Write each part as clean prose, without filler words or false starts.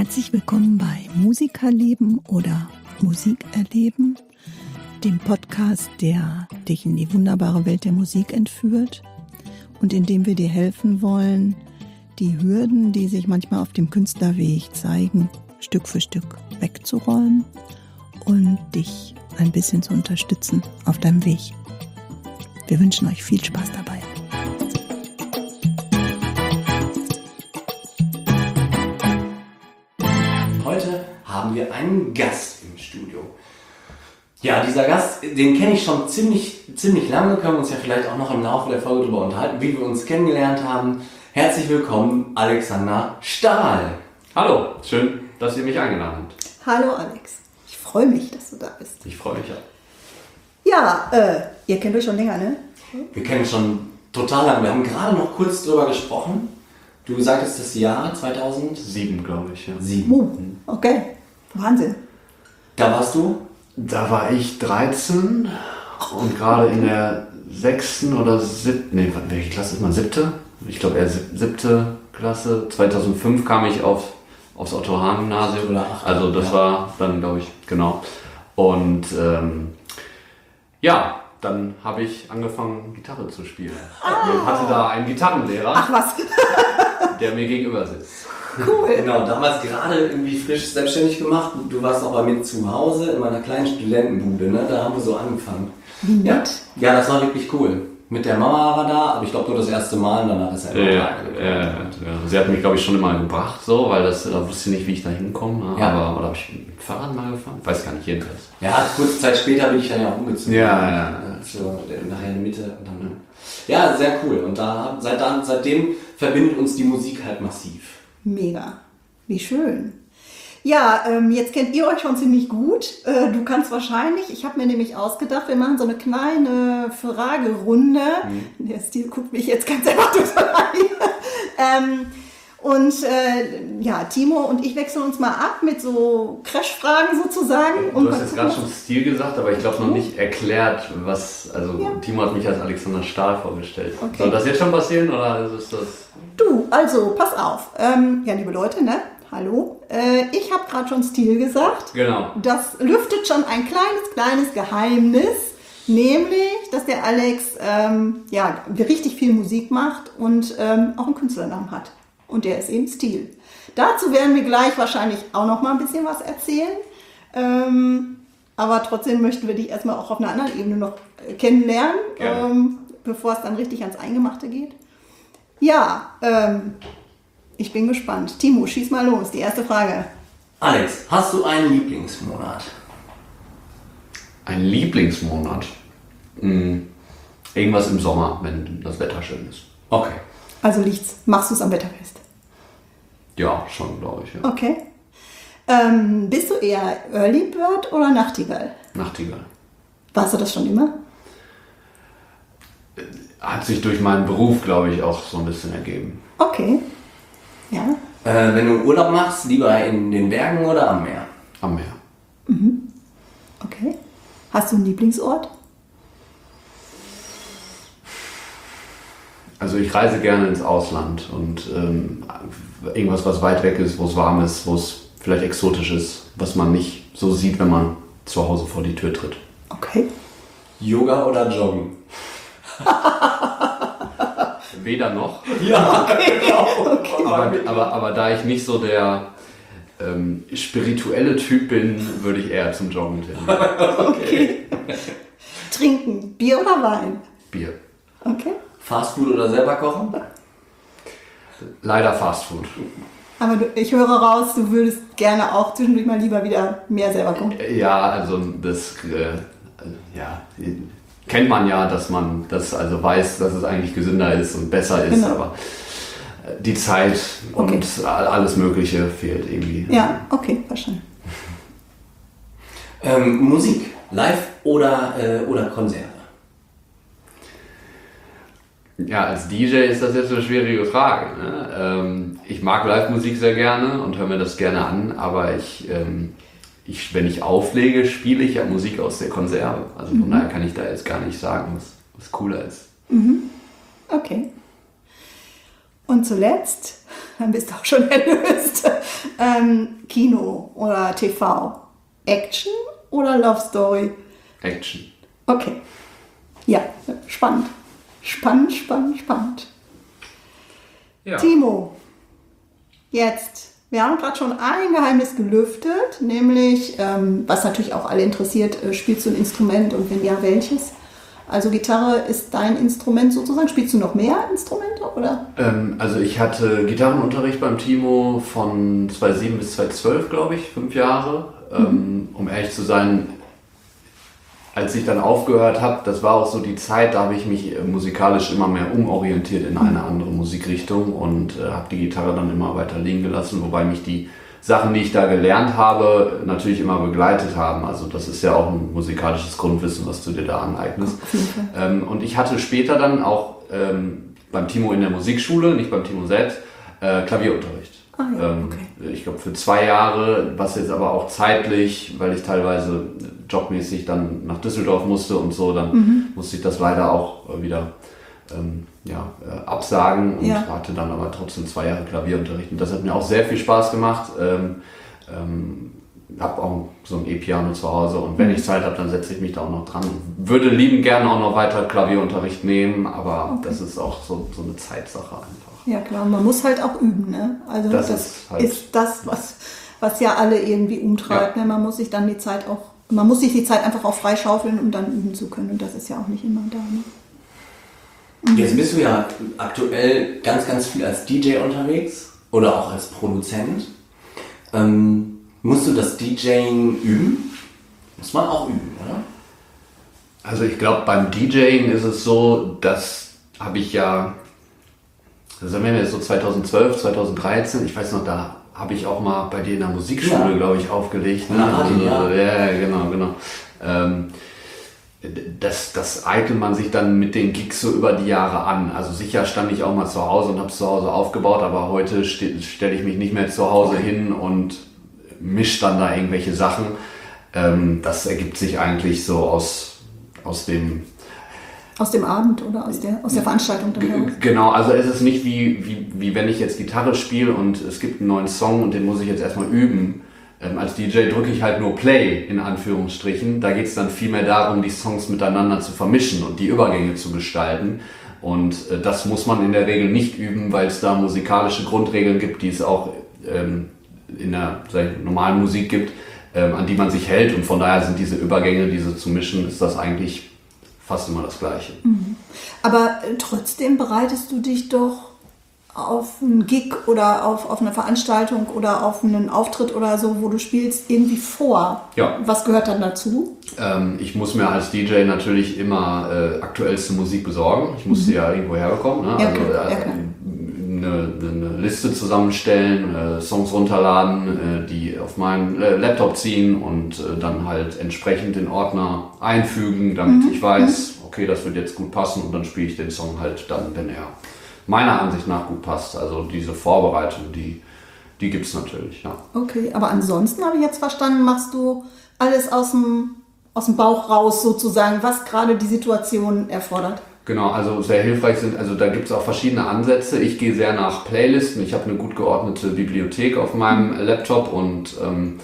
Herzlich willkommen bei Musikerleben oder Musik erleben, dem Podcast, der dich in die wunderbare Welt der Musik entführt und in dem wir dir helfen wollen, die Hürden, die sich manchmal auf dem Künstlerweg zeigen, Stück für Stück wegzuräumen und dich ein bisschen zu unterstützen auf deinem Weg. Wir wünschen euch viel Spaß dabei. Heute haben wir einen Gast im Studio. Ja, dieser Gast, den kenne ich schon ziemlich lange, können wir uns ja vielleicht auch noch im Laufe der Folge darüber unterhalten, wie wir uns kennengelernt haben. Herzlich willkommen, Alexander Stahl. Hallo, schön, dass ihr mich eingeladen habt. Hallo Alex, ich freue mich, dass du da bist. Ich freue mich auch. Ja, ihr kennt euch schon länger, ne? Wir kennen uns schon total lange. Wir haben gerade noch kurz drüber gesprochen. Du sagtest das Jahr 2007, glaube ich, ja. 7. Okay, Wahnsinn. Da warst du? Da war ich 13 und gerade in der 6. oder 7. Welche Klasse ist man? 7.? Ich glaube eher 7. Klasse. 2005 kam ich aufs Otto-Hahn-Gymnasium. Also das war dann, glaube ich, genau. Und dann habe ich angefangen, Gitarre zu spielen. Ich hatte da einen Gitarrenlehrer. Ach was. Der mir gegenüber sitzt. Cool. Genau, damals gerade irgendwie frisch selbstständig gemacht. Du warst auch bei mir zu Hause in meiner kleinen Studentenbude, ne? Da haben wir so angefangen. Wie nett. Ja, das war wirklich cool. Mit der Mama war da, aber ich glaube nur das erste Mal und danach ist er immer ja. Sie hat mich, glaube ich, schon immer gebracht, so, weil da wusste ich nicht, wie ich da hinkomme. Ja. Oder habe ich mit dem Fahrrad mal gefahren? Weiß gar nicht, jedenfalls. Ja, kurze Zeit später bin ich dann ja auch umgezogen. Ja. So, nachher in der Mitte. Und dann, ja, sehr cool. Und seitdem verbindet uns die Musik halt massiv. Mega. Wie schön. Ja, jetzt kennt ihr euch schon ziemlich gut. Du kannst wahrscheinlich, ich habe mir nämlich ausgedacht, wir machen so eine kleine Fragerunde. Der Stil guckt mich jetzt ganz erwartungsvoll an. Timo und ich wechseln uns mal ab mit so Crash-Fragen sozusagen. Du hast jetzt gerade schon Stil gesagt, aber ich glaube noch nicht erklärt, Timo hat mich als Alexander Stahl vorgestellt. Okay. Soll das jetzt schon passieren oder ist das... Du, also pass auf. Liebe Leute, ne? Hallo. Ich habe gerade schon Stil gesagt. Genau. Das lüftet schon ein kleines Geheimnis, nämlich, dass der Alex richtig viel Musik macht und auch einen Künstlernamen hat. Und der ist eben Stil. Dazu werden wir gleich wahrscheinlich auch noch mal ein bisschen was erzählen. Aber trotzdem möchten wir dich erstmal auch auf einer anderen Ebene noch kennenlernen, bevor es dann richtig ans Eingemachte geht. Ja, ich bin gespannt. Timo, schieß mal los. Die erste Frage. Alex, hast du einen Lieblingsmonat? Ein Lieblingsmonat? Irgendwas im Sommer, wenn das Wetter schön ist. Okay. Also machst du es am Wetter fest? Ja, schon, glaube ich. Ja. Okay. Bist du eher Early Bird oder Nachtigall? Nachtigall. Warst du das schon immer? Hat sich durch meinen Beruf, glaube ich, auch so ein bisschen ergeben. Okay. Ja. Wenn du Urlaub machst, lieber in den Bergen oder am Meer? Am Meer. Mhm. Okay. Hast du einen Lieblingsort? Also ich reise gerne ins Ausland und irgendwas, was weit weg ist, wo es warm ist, wo es vielleicht exotisch ist, was man nicht so sieht, wenn man zu Hause vor die Tür tritt. Okay. Yoga oder Joggen? Weder noch. Ja, genau. Okay. Aber da ich nicht so der spirituelle Typ bin, würde ich eher zum Joggen tendieren. Okay. Trinken, Bier oder Wein? Bier. Okay. Fastfood oder selber kochen? Leider Fastfood. Aber ich höre raus, du würdest gerne auch zwischendurch mal lieber wieder mehr selber kochen. Ja, also das kennt man ja, dass man das also weiß, dass es eigentlich gesünder ist und besser ist, genau. Aber die Zeit und alles Mögliche fehlt irgendwie. Ja, okay, verstanden. Musik, live oder Konzerte? Ja, als DJ ist das jetzt eine schwierige Frage. Ne? Ich mag Live-Musik sehr gerne und höre mir das gerne an, aber wenn ich auflege, spiele ich ja Musik aus der Konserve. Also von daher kann ich da jetzt gar nicht sagen, was cooler ist. Okay. Und zuletzt, dann bist du auch schon erlöst. Kino oder TV? Action oder Love Story? Action. Okay. Ja, spannend. Spannend. Ja. Timo, jetzt, wir haben gerade schon ein Geheimnis gelüftet, nämlich, was natürlich auch alle interessiert, spielst du ein Instrument und wenn ja, welches? Also Gitarre ist dein Instrument sozusagen. Spielst du noch mehr Instrumente, oder? Also ich hatte Gitarrenunterricht beim Timo von 2007 bis 2012, glaube ich, 5 Jahre. Um ehrlich zu sein, als ich dann aufgehört habe, das war auch so die Zeit, da habe ich mich musikalisch immer mehr umorientiert in eine andere Musikrichtung und habe die Gitarre dann immer weiter liegen gelassen, wobei mich die Sachen, die ich da gelernt habe, natürlich immer begleitet haben. Also das ist ja auch ein musikalisches Grundwissen, was du dir da aneignest. Und ich hatte später dann auch beim Timo in der Musikschule, nicht beim Timo selbst, Klavierunterricht. Ah, ja, okay. Ich glaube für 2 Jahre, was jetzt aber auch zeitlich, weil ich teilweise jobmäßig dann nach Düsseldorf musste und so, dann musste ich das leider auch wieder absagen und hatte dann aber trotzdem 2 Jahre Klavierunterricht. Und das hat mir auch sehr viel Spaß gemacht. Habe auch so ein E-Piano zu Hause und wenn ich Zeit habe, dann setze ich mich da auch noch dran. Würde liebend gerne auch noch weiter Klavierunterricht nehmen, aber das ist auch so eine Zeitsache einfach. Ja klar, man muss halt auch üben, ne? Also das ist das, was ja alle irgendwie umtreibt. Ja. Ne? Man muss sich dann die Zeit einfach auch freischaufeln, um dann üben zu können. Und das ist ja auch nicht immer da. Ne? Jetzt bist du ja aktuell ganz, ganz viel als DJ unterwegs oder auch als Produzent. Musst du das DJing üben? Muss man auch üben, oder? Also ich glaube, beim DJing ist es so, das habe ich ja, das haben wir jetzt so 2012, 2013, ich weiß noch, da habe ich auch mal bei dir in der Musikschule, glaube ich, aufgelegt. Ne? Ja, genau. Das eignet man sich dann mit den Gigs so über die Jahre an. Also sicher stand ich auch mal zu Hause und habe es zu Hause aufgebaut, aber heute stelle ich mich nicht mehr zu Hause hin und mische dann da irgendwelche Sachen. Das ergibt sich eigentlich so aus dem Abend oder aus der Veranstaltung dann heraus? Genau, also es ist nicht wie wenn ich jetzt Gitarre spiele und es gibt einen neuen Song und den muss ich jetzt erstmal üben. Als DJ drücke ich halt nur Play, in Anführungsstrichen. Da geht es dann vielmehr darum, die Songs miteinander zu vermischen und die Übergänge zu gestalten. Und das muss man in der Regel nicht üben, weil es da musikalische Grundregeln gibt, die es auch in der normalen Musik gibt, an die man sich hält. Und von daher sind diese Übergänge, diese zu mischen, ist das eigentlich fast immer das Gleiche. Aber trotzdem bereitest du dich doch auf einen Gig oder auf eine Veranstaltung oder auf einen Auftritt oder so, wo du spielst, irgendwie vor. Ja. Was gehört dann dazu? Ich muss mir als DJ natürlich immer aktuellste Musik besorgen. Ich muss sie ja irgendwo herbekommen. Ne? Ja, also klar. eine Liste zusammenstellen, Songs runterladen, die auf meinen Laptop ziehen und dann halt entsprechend den Ordner einfügen, damit ich weiß, okay, das wird jetzt gut passen und dann spiele ich den Song halt dann, wenn er meiner Ansicht nach gut passt. Also diese Vorbereitung, die gibt es natürlich, ja. Okay, aber ansonsten habe ich jetzt verstanden, machst du alles aus dem Bauch raus sozusagen, was gerade die Situation erfordert. Genau, also sehr hilfreich also da gibt es auch verschiedene Ansätze. Ich gehe sehr nach Playlisten. Ich habe eine gut geordnete Bibliothek auf meinem Laptop und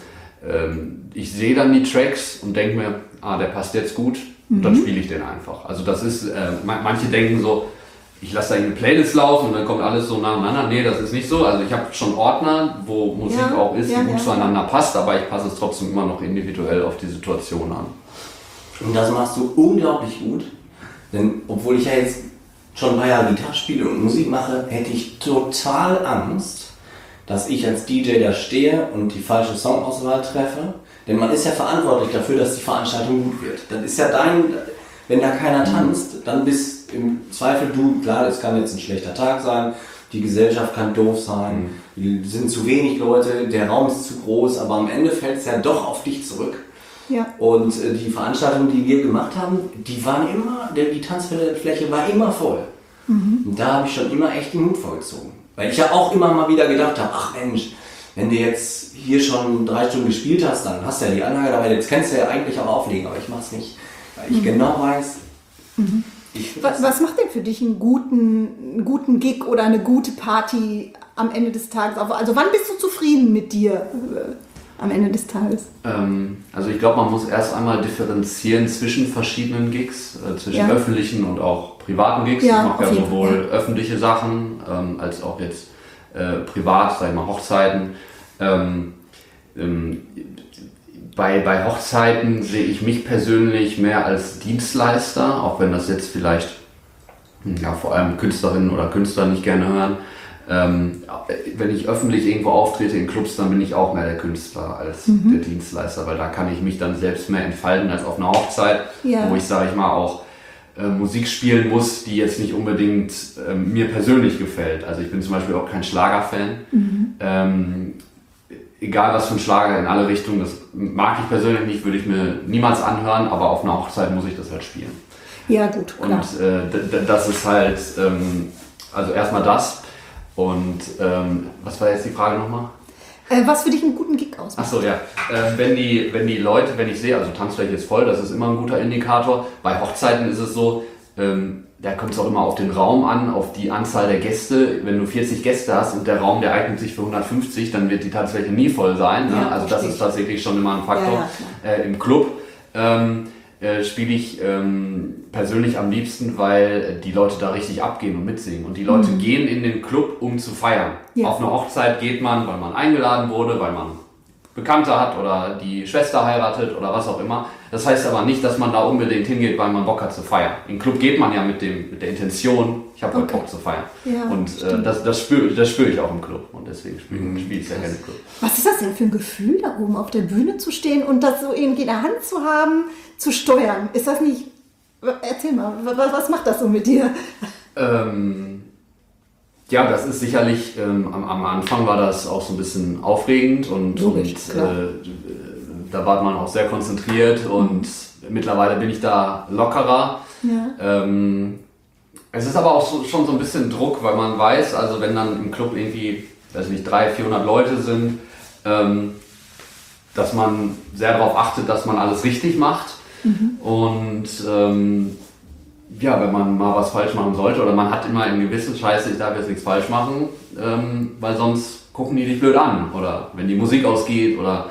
ich sehe dann die Tracks und denke mir, der passt jetzt gut und dann spiele ich den einfach. Also das ist, manche denken so, ich lasse da eine Playlist laufen und dann kommt alles so nacheinander. Nee, das ist nicht so. Also ich habe schon Ordner, wo Musik auch ist, die gut zueinander passt, aber ich passe es trotzdem immer noch individuell auf die Situation an. Und das machst du unglaublich gut. Denn obwohl ich ja jetzt schon ein paar Jahre Gitarre spiele und Musik mache, hätte ich total Angst, dass ich als DJ da stehe und die falsche Songauswahl treffe. Denn man ist ja verantwortlich dafür, dass die Veranstaltung gut wird. Dann ist ja wenn da keiner tanzt, dann bist im Zweifel du, klar, es kann jetzt ein schlechter Tag sein, die Gesellschaft kann doof sein, sind zu wenig Leute, der Raum ist zu groß, aber am Ende fällt es ja doch auf dich zurück. Ja. Und die Veranstaltungen, die wir gemacht haben, die Tanzfläche war immer voll. Und da habe ich schon immer echt den Hut vorgezogen. Weil ich ja auch immer mal wieder gedacht habe, ach Mensch, wenn du jetzt hier schon 3 Stunden gespielt hast, dann hast du ja die Anlage dabei, jetzt kannst du ja eigentlich auch auflegen, aber ich mache es nicht. Weil ich genau weiß, was macht denn für dich einen guten Gig oder eine gute Party am Ende des Tages auf? Also wann bist du zufrieden mit dir am Ende des Tages? Also ich glaube, man muss erst einmal differenzieren zwischen verschiedenen Gigs, zwischen öffentlichen und auch privaten Gigs. Ja, ich mache ja sowohl öffentliche Sachen als auch jetzt privat, sag ich mal, Hochzeiten. Bei Hochzeiten sehe ich mich persönlich mehr als Dienstleister, auch wenn das jetzt vielleicht vor allem Künstlerinnen oder Künstler nicht gerne hören. Wenn ich öffentlich irgendwo auftrete in Clubs, dann bin ich auch mehr der Künstler als der Dienstleister, weil da kann ich mich dann selbst mehr entfalten als auf einer Hochzeit, wo ich, sage ich mal, auch Musik spielen muss, die jetzt nicht unbedingt mir persönlich gefällt. Also ich bin zum Beispiel auch kein Schlagerfan. Egal was für ein Schlager in alle Richtungen, das mag ich persönlich nicht, würde ich mir niemals anhören, aber auf einer Hochzeit muss ich das halt spielen. Ja, gut, klar. Und das ist halt, also erstmal das. Und was war jetzt die Frage nochmal? Was für dich einen guten Gig ausmacht? Achso, ja. Wenn die Leute, wenn ich sehe, also Tanzfläche ist voll, das ist immer ein guter Indikator. Bei Hochzeiten ist es so, da kommt es auch immer auf den Raum an, auf die Anzahl der Gäste. Wenn du 40 Gäste hast und der Raum, der eignet sich für 150, dann wird die Tanzfläche nie voll sein. Ne? Ja, also das ist tatsächlich schon immer ein Faktor. Im Club spiele ich persönlich am liebsten, weil die Leute da richtig abgehen und mitsingen. Und die Leute gehen in den Club, um zu feiern. Ja. Auf eine Hochzeit geht man, weil man eingeladen wurde, weil man Bekannte hat oder die Schwester heiratet oder was auch immer. Das heißt aber nicht, dass man da unbedingt hingeht, weil man Bock hat zu feiern. Im Club geht man ja mit der Intention, ich habe heute Bock zu feiern. Ja, und das spüre ich auch im Club. Und deswegen spiele ich sehr gerne im Club. Was ist das denn für ein Gefühl, da oben auf der Bühne zu stehen und das so irgendwie in der Hand zu haben, zu steuern? Ist das nicht... Erzähl mal, was macht das so mit dir? Ja, das ist sicherlich, am Anfang war das auch so ein bisschen aufregend und da war man auch sehr konzentriert und mittlerweile bin ich da lockerer. Ja. Es ist aber auch schon so ein bisschen Druck, weil man weiß, also wenn dann im Club irgendwie, weiß nicht, 300-400 Leute sind, dass man sehr darauf achtet, dass man alles richtig macht. Und wenn man mal was falsch machen sollte oder man hat immer einen gewissen Scheiße, ich darf jetzt nichts falsch machen, weil sonst gucken die dich blöd an oder wenn die Musik ausgeht oder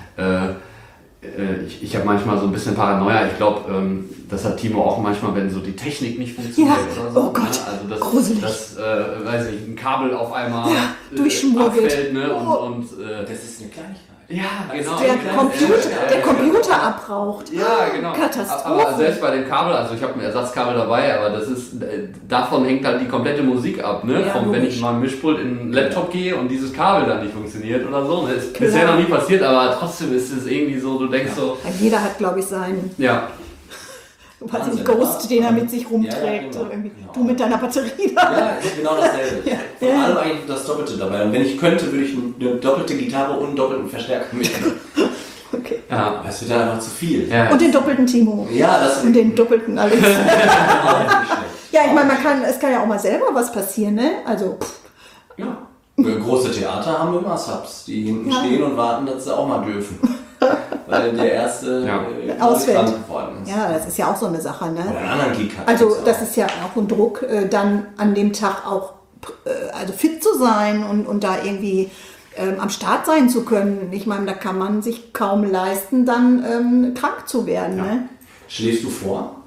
ich habe manchmal so ein bisschen Paranoia, ich glaube, das hat Timo auch manchmal, wenn so die Technik nicht funktioniert oder so. Oh Gott, ne? Also gruselig. weiß ich, ein Kabel auf einmal durchschmuggelt. Ne? Und das ist eine Kleinigkeit. Ja, genau. Der Computer abraucht. Ja, genau. Katastrophe. Aber selbst bei dem Kabel, also ich habe ein Ersatzkabel dabei, aber davon hängt halt die komplette Musik ab, ne? Ja, wenn ich mal ein Mischpult in einen Laptop gehe und dieses Kabel dann nicht funktioniert oder so. Das ist bisher noch nie passiert, aber trotzdem ist es irgendwie so, du denkst so... Ja, jeder hat, glaube ich, seinen... Ja. Was ist Ghost, den er mit sich rumträgt. Ja, genau. Du mit deiner Batterie da. Ja, genau dasselbe. Von allem eigentlich das Doppelte dabei. Und wenn ich könnte, würde ich eine doppelte Gitarre und einen doppelten Verstärker mitnehmen. Okay. Ja, das wird dann einfach zu viel. Ja. Und den doppelten Timo. Ja, das und den doppelten Alex. Ja, ich meine, es kann ja auch mal selber was passieren, ne? Also. Ja. Große Theater haben immer Subs, die hinten stehen und warten, dass sie auch mal dürfen. Weil der erste ausfällt. Krank geworden ist. Ja, das ist ja auch so eine Sache, ne? Oder einen anderen Gig hat. Also das ist ja auch ein Druck, dann an dem Tag auch fit zu sein und da irgendwie am Start sein zu können. Ich meine, da kann man sich kaum leisten, dann krank zu werden. Ja. Ne? Schläfst du vor?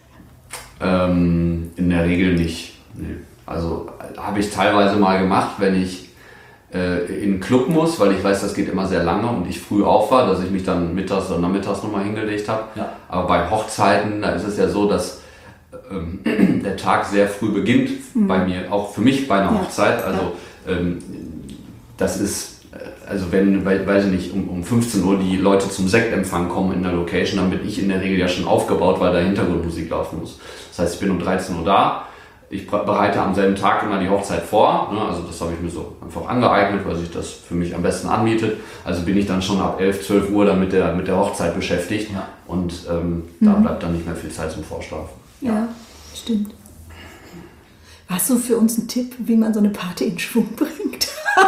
In der Regel nicht. Nee. Also habe ich teilweise mal gemacht, wenn ich in einen Club muss, weil ich weiß, das geht immer sehr lange und ich früh auf war, dass ich mich dann mittags oder nachmittags nochmal hingelegt habe. Ja. Aber bei Hochzeiten, da ist es ja so, dass der Tag sehr früh beginnt bei mir, auch für mich bei einer Hochzeit. Also das ist, also wenn, weiß ich nicht, um 15 Uhr die Leute zum Sektempfang kommen in der Location, dann bin ich in der Regel ja schon aufgebaut, weil da Hintergrundmusik laufen muss. Das heißt, ich bin um 13 Uhr da. Ich bereite am selben Tag immer die Hochzeit vor, ne? Also das habe ich mir so einfach angeeignet, weil sich das für mich am besten anbietet. Also bin ich dann schon ab 11, 12 Uhr dann mit der Hochzeit beschäftigt und da bleibt dann nicht mehr viel Zeit zum Vorschlafen. Ja, stimmt. Hast du für uns einen Tipp, wie man so eine Party in Schwung bringt?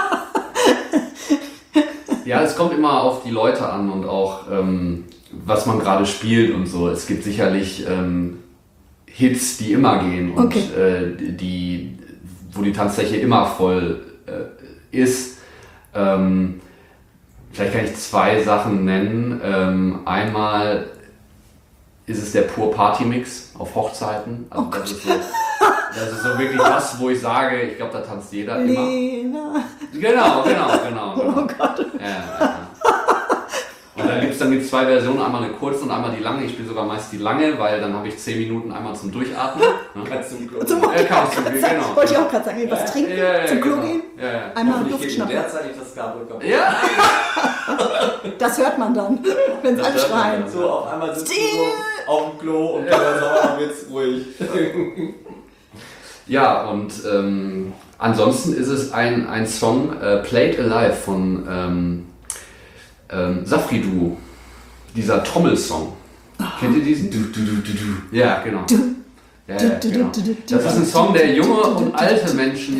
Ja, es kommt immer auf die Leute an und auch was man gerade spielt und so. Es gibt sicherlich Hits, die immer gehen und wo die Tanzfläche immer voll ist, vielleicht kann ich 2 Sachen nennen. Einmal ist es der Pur Party Mix auf Hochzeiten. Also das ist so wirklich das, wo ich sage, ich glaube, da tanzt jeder immer. Lena. Genau. Oh Gott. Ja. Und dann gibt es 2 Versionen, einmal eine kurze und einmal die lange. Ich spiele sogar meist die lange, weil dann habe ich 10 Minuten einmal zum Durchatmen. Kannst zum Klo. Kannst du, genau. Wollte ich auch gerade sagen, was trinken, zum Klo gehen, einmal Luft Hoffentlich schnappen. geht derzeitig das Kabel kaputt. Ja. Das hört man dann, wenn es alle hört man schreien. So, auf einmal sitzen wir so auf dem Klo und dann wird's ruhig. Ja, und ansonsten ist es ein Song, Played Alive von Safri Duo, dieser Trommelsong. Kennt ihr diesen? Ja, genau. Ja, genau. Das ist ein Song, der junge und alte Menschen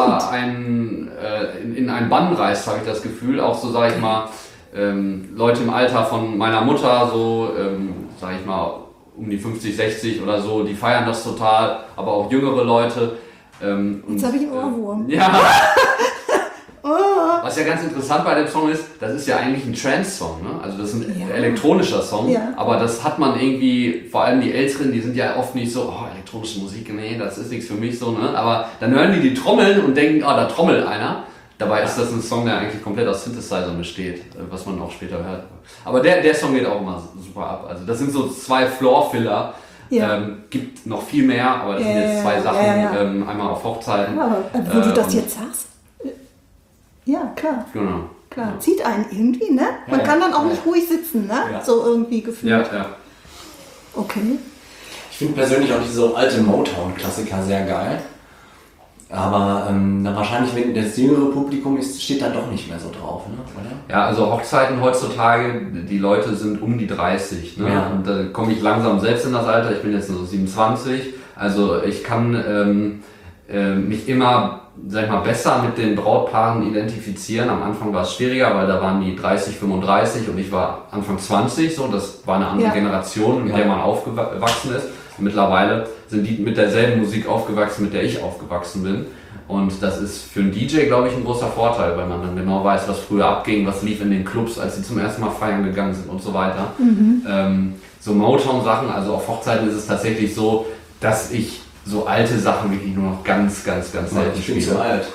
in einen Bann reißt, habe ich das Gefühl. Auch so, sage ich mal, Leute im Alter von meiner Mutter, so, sage ich mal, um die 50, 60 oder so, die feiern das total, aber auch jüngere Leute. Jetzt habe ich einen Ohrwurm. Ja. Was ja ganz interessant bei dem Song ist, das ist ja eigentlich ein Trance-Song, ne? Also das ist ein elektronischer Song, aber das hat man irgendwie, vor allem die Älteren, die sind ja oft nicht so, elektronische Musik, nee, das ist nichts für mich so, ne? Aber dann hören die Trommeln und denken, da trommelt einer. Dabei ist das ein Song, der eigentlich komplett aus Synthesizern besteht, was man auch später hört. Aber der Song geht auch immer super ab. Also das sind so 2 Floor-Filler. Gibt noch viel mehr, aber das sind jetzt 2 Sachen, einmal auf Hochzeiten. Ja, aber wo du das jetzt sagst, ja, klar. Genau. Klar, zieht einen irgendwie, ne? Man kann dann auch nicht ruhig sitzen, ne? Ja. So irgendwie gefühlt. Ja. Okay. Ich finde persönlich auch diese alte Motown-Klassiker sehr geil. Aber wahrscheinlich, wenn das jüngere Publikum ist, steht da doch nicht mehr so drauf, ne? Oder? Ja, also Hochzeiten heutzutage, die Leute sind um die 30, ne? Ja. Und da komme ich langsam selbst in das Alter, ich bin jetzt nur so 27, also ich kann mich immer, sag ich mal, besser mit den Brautpaaren identifizieren. Am Anfang war es schwieriger, weil da waren die 30, 35 und ich war Anfang 20, so, das war eine andere Generation, mit der man aufgewachsen ist. Und mittlerweile sind die mit derselben Musik aufgewachsen, mit der ich aufgewachsen bin. Und das ist für einen DJ, glaube ich, ein großer Vorteil, weil man dann genau weiß, was früher abging, was lief in den Clubs, als sie zum ersten Mal feiern gegangen sind und so weiter. So Motown-Sachen, also auf Hochzeiten ist es tatsächlich so, dass ich so alte Sachen wirklich nur noch ganz selten spiele. Ich bin zu alt.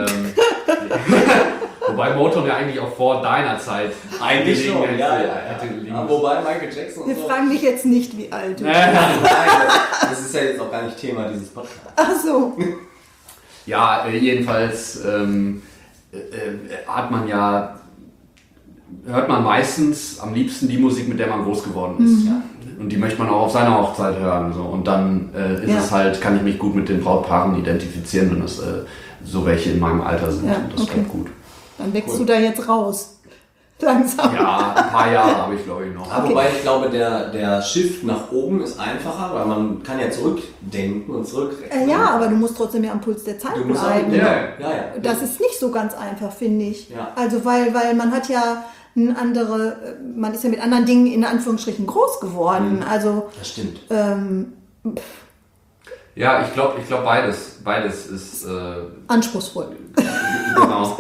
Wobei Motown ja eigentlich auch vor deiner Zeit eigentlich schon, hätte liegen müssen. Wobei Michael Jackson und Wir fragen dich jetzt nicht, wie alt du bist. Nein, das ist ja jetzt auch gar nicht Thema dieses Podcasts. Ach so. Ja, jedenfalls hört man meistens am liebsten die Musik, mit der man groß geworden ist. Ja. Und die möchte man auch auf seiner Hochzeit hören. So. Und dann ist es halt, kann ich mich gut mit den Brautpaaren identifizieren, wenn es so welche in meinem Alter sind. Ja, und das bleibt gut. Dann wächst du da jetzt raus. Langsam. Ja, ein paar Jahre habe ich, glaube ich, noch. Aber wobei ich glaube, der Shift nach oben ist einfacher, weil man kann ja zurückdenken und zurückrechnen. Ja, aber du musst trotzdem ja am Puls der Zeit bleiben. Ja. Das ist nicht so ganz einfach, finde ich. Ja. Also weil man hat ja man ist ja mit anderen Dingen in Anführungsstrichen groß geworden. Also das stimmt. Ja, ich glaube beides. Beides ist anspruchsvoll. Genau.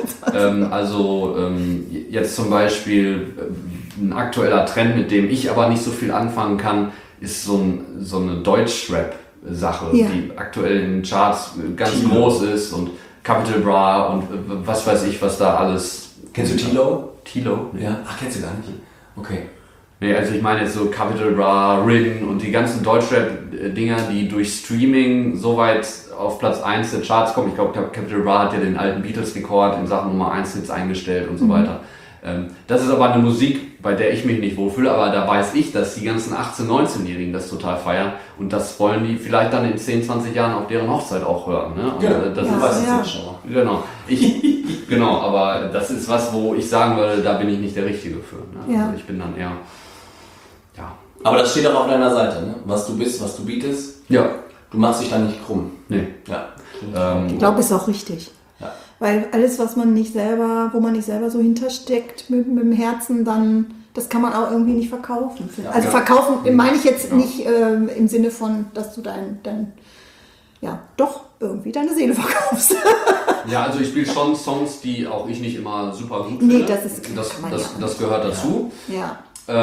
Jetzt zum Beispiel ein aktueller Trend, mit dem ich aber nicht so viel anfangen kann, ist so eine Deutsch-Rap-Sache, die aktuell in den Charts ganz groß ist und Capital Bra und was weiß ich, was da alles. Kennst du Tilo? Tilo? Ja. Ach, kennst du gar nicht? Okay. Nee, also ich meine jetzt so Capital Bra, Rin und die ganzen Deutschrap-Dinger, die durch Streaming so weit auf Platz 1 der Charts kommen. Ich glaube, Capital Bra hat ja den alten Beatles-Rekord in Sachen Nummer 1 Hits eingestellt und so weiter. Das ist aber eine Musik, bei der ich mich nicht wohlfühle, aber da weiß ich, dass die ganzen 18-, 19-Jährigen das total feiern und das wollen die vielleicht dann in 10, 20 Jahren auf deren Hochzeit auch hören. Ne? Und das ist schon. Genau. Genau, aber das ist was, wo ich sagen würde, da bin ich nicht der Richtige für. Ne? Also ich bin dann eher... Ja. Aber das steht auch auf deiner Seite, ne? Was du bist, was du bietest. Ja. Du machst dich da nicht krumm. Nee. Ja. Ich glaube, ist auch richtig. Ja. Weil alles, wo man nicht selber so hintersteckt mit dem Herzen, dann, das kann man auch irgendwie nicht verkaufen. Also verkaufen meine ich jetzt nicht im Sinne von, dass du dein ja doch irgendwie deine Seele verkaufst. Ja, also ich spiele schon Songs, die auch ich nicht immer super gut Nee, finde. Das gehört dazu. Ja.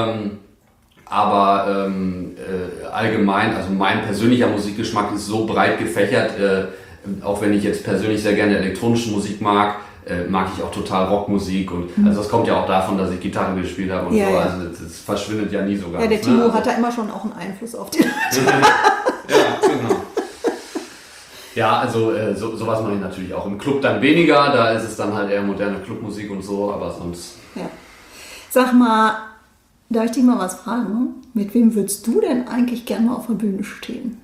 Aber allgemein, also mein persönlicher Musikgeschmack ist so breit gefächert, auch wenn ich jetzt persönlich sehr gerne elektronische Musik mag, mag ich auch total Rockmusik und also das kommt ja auch davon, dass ich Gitarre gespielt habe und Ja, so, ja. also das verschwindet ja nie so ganz. Ja, der Timo ne? hat da immer schon auch einen Einfluss auf die Leute. Ja, genau. Ja, also sowas mache ich natürlich auch im Club dann weniger, da ist es dann halt eher moderne Clubmusik und so, aber sonst... Ja. Sag mal, darf ich dich mal was fragen? Mit wem würdest du denn eigentlich gerne mal auf der Bühne stehen?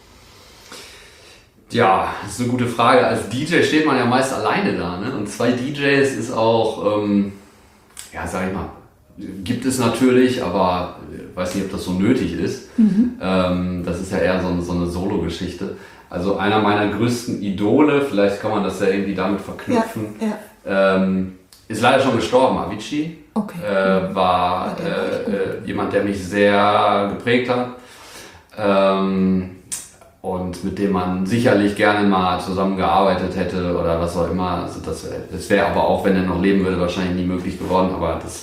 Ja, das ist eine gute Frage. Als DJ steht man ja meist alleine da, ne? Und 2 DJs ist auch, ja, sag ich mal, gibt es natürlich, aber ich weiß nicht, ob das so nötig ist. Das ist ja eher so eine Solo-Geschichte. Also einer meiner größten Idole, vielleicht kann man das ja irgendwie damit verknüpfen, ist leider schon gestorben, Avicii. Okay. War jemand, der mich sehr geprägt hat. Und mit dem man sicherlich gerne mal zusammengearbeitet hätte oder was auch immer. Also das wäre aber auch, wenn er noch leben würde, wahrscheinlich nie möglich geworden. Aber das,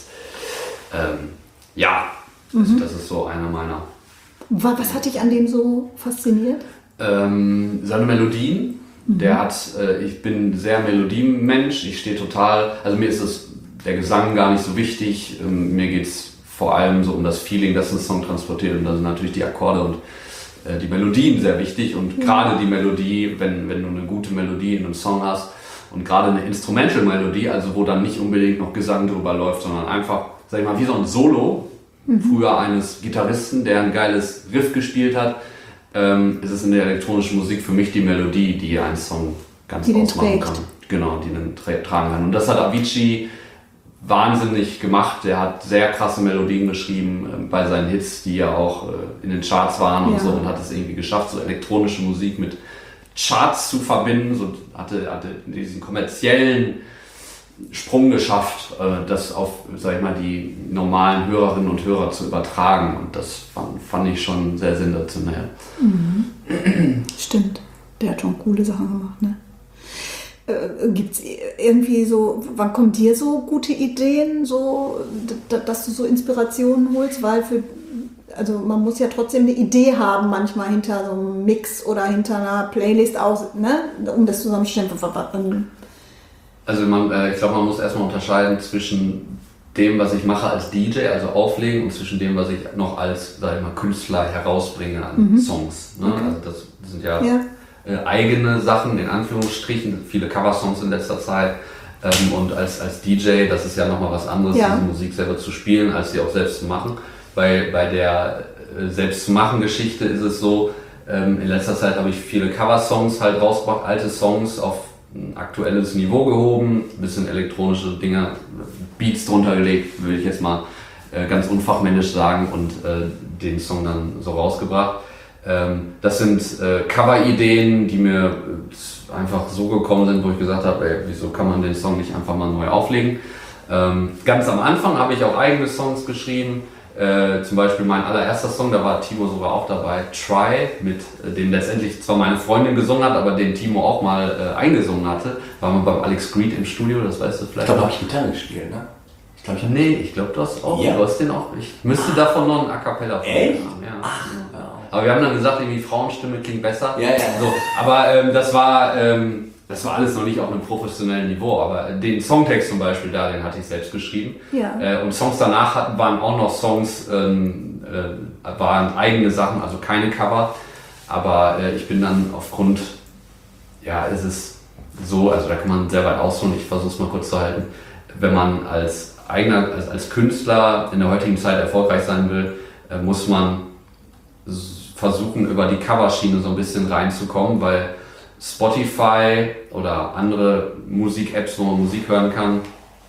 das ist so einer meiner. Was hat dich an dem so fasziniert? Seine Melodien. Ich bin sehr Melodienmensch. Ich stehe total, also mir ist der Gesang gar nicht so wichtig. Mir geht es vor allem so um das Feeling, das ein Song transportiert. Und da sind natürlich die Akkorde und die Melodien sehr wichtig und gerade die Melodie, wenn du eine gute Melodie in einem Song hast und gerade eine Instrumental-Melodie, also wo dann nicht unbedingt noch Gesang drüber läuft, sondern einfach, sag ich mal, wie so ein Solo, früher eines Gitarristen, der ein geiles Riff gespielt hat, ist es in der elektronischen Musik für mich die Melodie, die einen Song ganz ausmachen kann. Genau, die den tragen kann. Und das hat Avicii wahnsinnig gemacht. Der hat sehr krasse Melodien geschrieben bei seinen Hits, die ja auch in den Charts waren und so, und hat es irgendwie geschafft, so elektronische Musik mit Charts zu verbinden. So hatte diesen kommerziellen Sprung geschafft, das auf, sag ich mal, die normalen Hörerinnen und Hörer zu übertragen. Und das fand ich schon sehr sensationell. Stimmt. Der hat schon coole Sachen gemacht, ne? Gibt es irgendwie so, wann kommen dir so gute Ideen, so, dass du so Inspirationen holst? Weil also man muss ja trotzdem eine Idee haben, manchmal hinter so einem Mix oder hinter einer Playlist aus, ne? Um das zusammenzustellen. Also ich glaube, man muss erstmal unterscheiden zwischen dem, was ich mache als DJ, also auflegen, und zwischen dem, was ich noch als, sag ich mal, Künstler herausbringe an Songs. Ne? Okay. Also das sind ja eigene Sachen, in Anführungsstrichen, viele Coversongs in letzter Zeit. Und als DJ, das ist ja nochmal was anderes, diese Musik selber zu spielen, als sie auch selbst zu machen. Bei der Selbst-zu-machen-Geschichte ist es so, in letzter Zeit habe ich viele Coversongs halt rausgebracht, alte Songs auf ein aktuelles Niveau gehoben, ein bisschen elektronische Dinge, Beats drunter gelegt, würde ich jetzt mal ganz unfachmännisch sagen, und den Song dann so rausgebracht. Das sind Cover-Ideen, die mir einfach so gekommen sind, wo ich gesagt habe, ey, wieso kann man den Song nicht einfach mal neu auflegen? Ganz am Anfang habe ich auch eigene Songs geschrieben. Zum Beispiel mein allererster Song, da war Timo sogar auch dabei, Try, mit dem letztendlich zwar meine Freundin gesungen hat, aber den Timo auch mal eingesungen hatte. War mal beim Alex Greed im Studio, das weißt du vielleicht. Ich glaube, da habe ich Gitarre gespielt, ne? Ich glaube, du hast auch. Ja. Du hast den auch. Ich müsste davon noch einen A Cappella haben. Ja. Ach, aber wir haben dann gesagt, irgendwie Frauenstimme klingt besser. Ja. So, aber das war alles noch nicht auf einem professionellen Niveau. Aber den Songtext zum Beispiel, den hatte ich selbst geschrieben. Ja. Und Songs danach waren auch noch Songs, waren eigene Sachen, also keine Cover. Aber ich bin dann aufgrund, ist es so, also da kann man sehr weit ausholen, ich versuche es mal kurz zu halten. Wenn man als Künstler in der heutigen Zeit erfolgreich sein will, muss man versuchen, über die Coverschiene so ein bisschen reinzukommen, weil Spotify oder andere Musik-Apps, wo man Musik hören kann,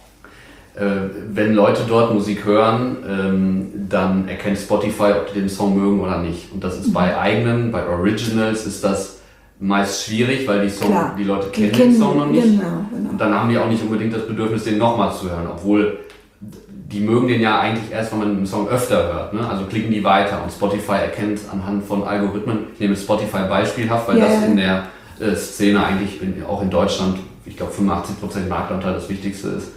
wenn Leute dort Musik hören, dann erkennt Spotify, ob die den Song mögen oder nicht. Und das ist bei Originals ist das meist schwierig, weil die Leute kennen den Song noch nicht. Genau. Und dann haben die auch nicht unbedingt das Bedürfnis, den nochmal zu hören, obwohl die mögen den ja eigentlich erst, wenn man einen Song öfter hört, ne? Also klicken die weiter und Spotify erkennt anhand von Algorithmen, ich nehme Spotify beispielhaft, weil das in der Szene eigentlich auch in Deutschland, ich glaube 85% Marktanteil das Wichtigste ist.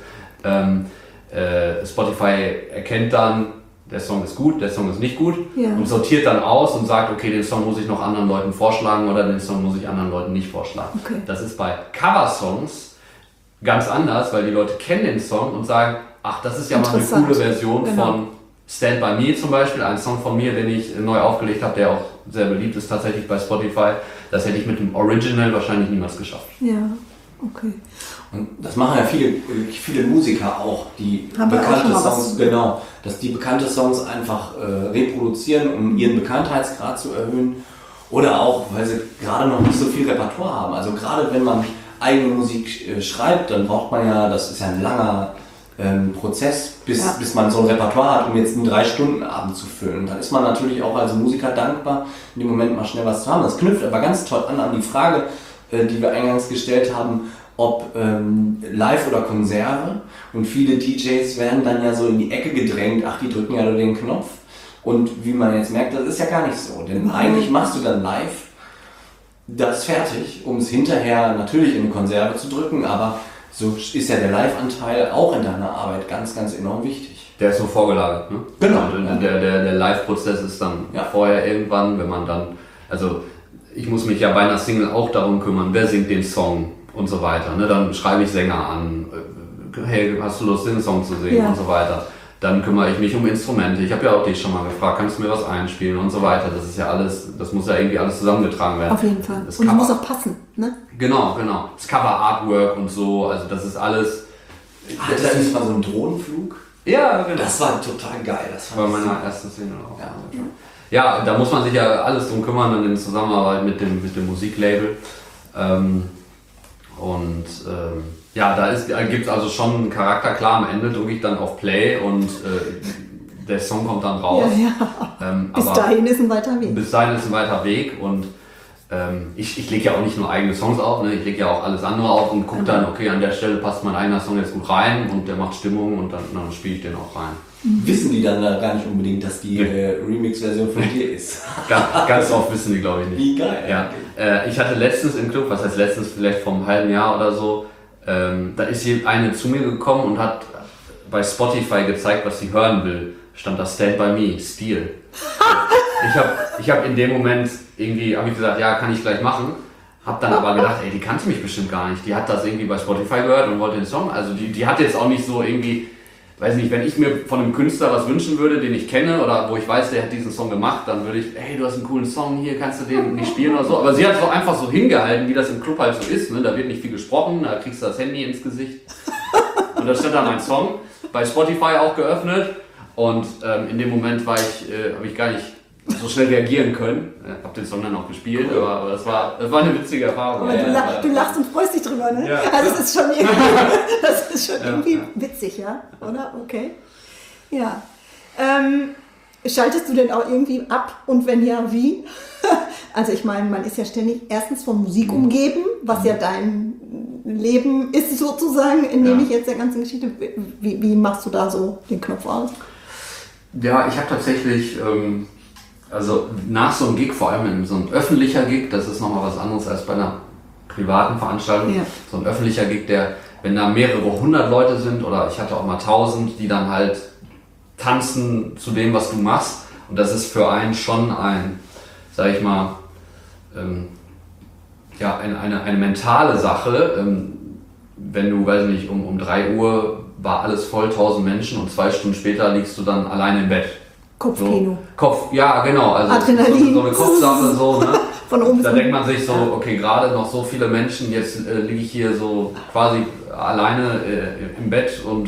Spotify erkennt dann, der Song ist gut, der Song ist nicht gut und sortiert dann aus und sagt, okay, den Song muss ich noch anderen Leuten vorschlagen oder den Song muss ich anderen Leuten nicht vorschlagen. Okay. Das ist bei Cover-Songs ganz anders, weil die Leute kennen den Song und sagen, ach, das ist ja mal eine coole Version von Stand By Me zum Beispiel, ein Song von mir, den ich neu aufgelegt habe, der auch sehr beliebt ist tatsächlich bei Spotify. Das hätte ich mit dem Original wahrscheinlich niemals geschafft. Ja, okay. Und das machen ja viele Musiker auch, die bekannte Songs, dass die bekannte Songs einfach reproduzieren, um ihren Bekanntheitsgrad zu erhöhen. Oder auch, weil sie gerade noch nicht so viel Repertoire haben. Also gerade wenn man eigene Musik schreibt, dann braucht man ja, das ist ja ein langer Prozess, bis man so ein Repertoire hat, um jetzt einen 3-Stunden-Abend zu füllen. Da ist man natürlich auch als Musiker dankbar, in dem Moment mal schnell was zu haben. Das knüpft aber ganz toll an die Frage, die wir eingangs gestellt haben, ob Live oder Konserve. Und viele DJs werden dann ja so in die Ecke gedrängt, ach, die drücken ja nur den Knopf. Und wie man jetzt merkt, das ist ja gar nicht so. Denn eigentlich machst du dann live das fertig, um es hinterher natürlich in eine Konserve zu drücken, aber so ist ja der Live-Anteil auch in deiner Arbeit ganz, ganz enorm wichtig. Der ist so vorgelagert, ne? Genau. Und der Live-Prozess ist dann vorher irgendwann, wenn man dann, also ich muss mich ja bei einer Single auch darum kümmern, wer singt den Song und so weiter. Ne? Dann schreibe ich Sänger an, hey, hast du Lust, den Song zu singen und so weiter. Dann kümmere ich mich um Instrumente. Ich habe ja auch dich schon mal gefragt, kannst du mir was einspielen und so weiter. Das ist ja alles, das muss ja irgendwie alles zusammengetragen werden. Auf jeden Fall. Und es muss auch passen, ne? Genau. Das Cover-Artwork und so, also das ist alles... Hatte da nicht mal so einen Drohnenflug? Ja, genau. Das war total geil. Das war meine erste Single auch. Ja, da muss man sich ja alles drum kümmern, dann in Zusammenarbeit mit dem Musiklabel. Da gibt es also schon einen Charakter, klar, am Ende drücke ich dann auf Play und der Song kommt dann raus. Bis dahin ist ein weiter Weg. Bis dahin ist ein weiter Weg und ich lege ja auch nicht nur eigene Songs auf, ne? Ich lege ja auch alles andere auf und gucke dann, okay, an der Stelle passt mein eigener Song jetzt gut rein und der macht Stimmung und dann spiele ich den auch rein. Wissen die dann gar nicht unbedingt, dass die Remix-Version von dir ist? Ganz oft wissen die, glaube ich, nicht. Wie geil. Ja. Ich hatte letztens im Club, was heißt letztens, vielleicht vor einem halben Jahr oder so, da ist eine zu mir gekommen und hat bei gezeigt, was sie hören will. Stand da Stand By Me, Stil. Ich hab in dem Moment irgendwie, habe ich gesagt, ja, kann ich gleich machen. Hab dann aber gedacht, ey, die kannte mich bestimmt gar nicht. Die hat das irgendwie bei Spotify gehört und wollte den Song. Also die hat jetzt auch nicht so irgendwie, weiß nicht, wenn ich mir von einem Künstler was wünschen würde, den ich kenne oder wo ich weiß, der hat diesen Song gemacht, dann würde ich, hey, du hast einen coolen Song, hier kannst du den nicht spielen oder so. Aber sie hat es auch einfach so hingehalten, wie das im Club halt so ist. Ne? Da wird nicht viel gesprochen, da kriegst du das Handy ins Gesicht. Und da stand dann mein Song, bei Spotify auch geöffnet. Und in dem Moment habe ich gar nicht so schnell reagieren können. Hab den Song dann auch gespielt, cool. aber das war eine witzige Erfahrung. Aber du lachst und freust dich drüber, ne? Ja. Also das ist schon irgendwie witzig, ja? Oder? Okay. Ja. Schaltest du denn auch irgendwie ab und wenn ja, wie? Also ich meine, man ist ja ständig erstens von Musik umgeben, was ja dein Leben ist sozusagen, in dem ich jetzt der ganzen Geschichte, wie machst du da so den Knopf aus? Ja, ich habe tatsächlich, also nach so einem Gig, vor allem in so einem öffentlicher Gig, das ist nochmal was anderes als bei einer privaten Veranstaltung, so ein öffentlicher Gig, wenn da mehrere 100 Leute sind oder ich hatte auch mal 1000, die dann halt tanzen zu dem, was du machst und das ist für einen schon sag ich mal, eine mentale Sache, wenn du, weiß nicht, um 3 Uhr war alles voll, 1000 Menschen und 2 Stunden später liegst du dann alleine im Bett. Kopfkino. Ja, genau, also Adrenalin. So eine Kopfsache, so, ne? Von oben da denkt man sich so, okay, gerade noch so viele Menschen, jetzt liege ich hier so quasi alleine im Bett und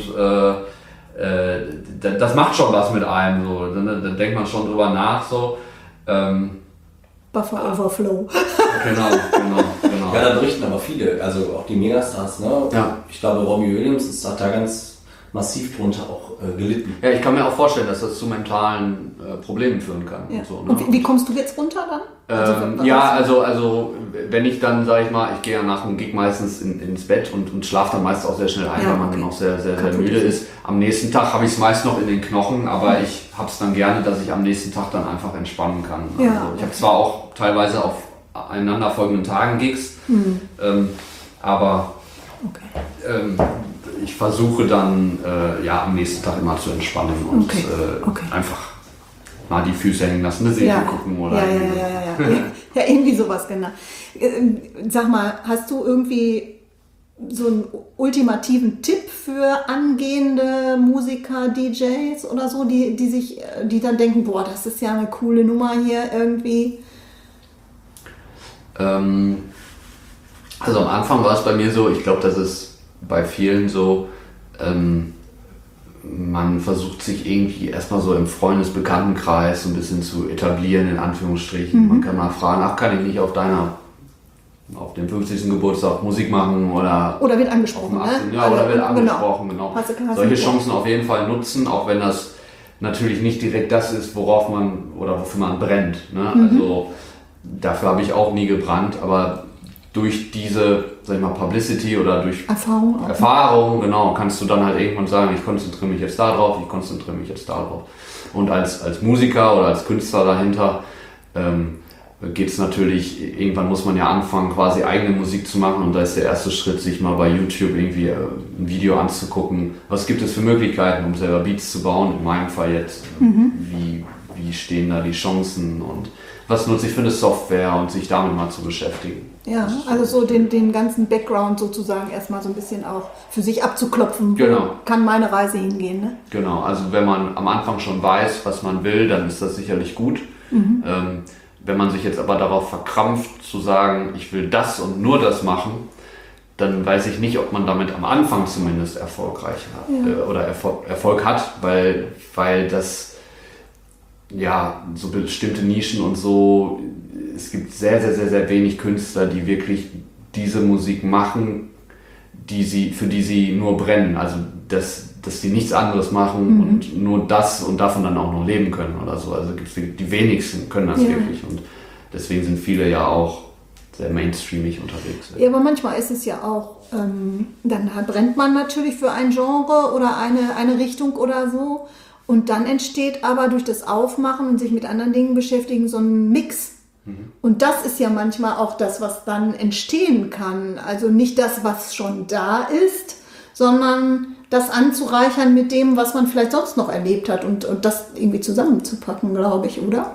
das macht schon was mit einem, so, da denkt man schon drüber nach, so. Buffer Overflow. Genau. Ja, da berichten aber viele, also auch die Megastars, ne? Ja. Ich glaube, Robbie Williams hat da ganz massiv drunter auch gelitten. Ja, ich kann mir auch vorstellen, dass das zu mentalen Problemen führen kann. Ja. Und so, ne? Und wie kommst du jetzt runter dann? Also wenn ich dann, sage ich mal, ich gehe ja nach dem Gig meistens ins Bett und schlafe dann meist auch sehr schnell ein, weil man dann auch sehr, sehr, sehr müde ist. Am nächsten Tag habe ich es meist noch in den Knochen, aber ich habe es dann gerne, dass ich am nächsten Tag dann einfach entspannen kann. Ja, also ich habe zwar auch teilweise auf aufeinanderfolgenden Tagen Gigs, aber ich versuche dann am nächsten Tag immer zu entspannen und einfach mal die Füße hängen lassen, eine Serie gucken oder ja, irgendwie sowas, genau. Sag mal, hast du irgendwie so einen ultimativen Tipp für angehende Musiker, DJs oder so, die dann denken, boah, das ist ja eine coole Nummer hier irgendwie? Also am Anfang war es bei mir so, ich glaube, das ist bei vielen so, man versucht sich irgendwie erstmal so im Freundesbekanntenkreis so ein bisschen zu etablieren, in Anführungsstrichen. Man kann mal fragen, kann ich nicht auf dem 50. Geburtstag Musik machen oder wird angesprochen, ne? Ja, oder wird angesprochen, genau. Hast solche Chancen auf jeden Fall nutzen, auch wenn das natürlich nicht direkt das ist, worauf man oder wofür man brennt. Ne? Also dafür habe ich auch nie gebrannt, aber durch diese, sag ich mal, Publicity oder durch Erfahrung, genau, kannst du dann halt irgendwann sagen, ich konzentriere mich jetzt da drauf, ich konzentriere mich jetzt da drauf. Und als Musiker oder als Künstler dahinter geht es natürlich, irgendwann muss man ja anfangen, quasi eigene Musik zu machen und da ist der erste Schritt, sich mal bei YouTube irgendwie ein Video anzugucken, was gibt es für Möglichkeiten, um selber Beats zu bauen, in meinem Fall jetzt, wie stehen da die Chancen und was nutze ich für eine Software und sich damit mal zu beschäftigen. Ja, also so den ganzen Background sozusagen erstmal so ein bisschen auch für sich abzuklopfen, genau. Kann meine Reise hingehen, ne? Genau, also wenn man am Anfang schon weiß, was man will, dann ist das sicherlich gut. Wenn man sich jetzt aber darauf verkrampft, zu sagen, ich will das und nur das machen, dann weiß ich nicht, ob man damit am Anfang zumindest erfolgreich hat, oder Erfolg hat, weil das so bestimmte Nischen und so, es gibt sehr, sehr, sehr, sehr wenig Künstler, die wirklich diese Musik machen, für die sie nur brennen, also dass sie nichts anderes machen und nur das und davon dann auch noch leben können oder so. Also die wenigsten können das wirklich und deswegen sind viele ja auch sehr mainstreamig unterwegs. Ja, aber manchmal ist es ja auch, dann brennt man natürlich für ein Genre oder eine Richtung oder so und dann entsteht aber durch das Aufmachen und sich mit anderen Dingen beschäftigen so ein Mix. Und das ist ja manchmal auch das, was dann entstehen kann. Also nicht das, was schon da ist, sondern das anzureichern mit dem, was man vielleicht sonst noch erlebt hat und das irgendwie zusammenzupacken, glaube ich, oder?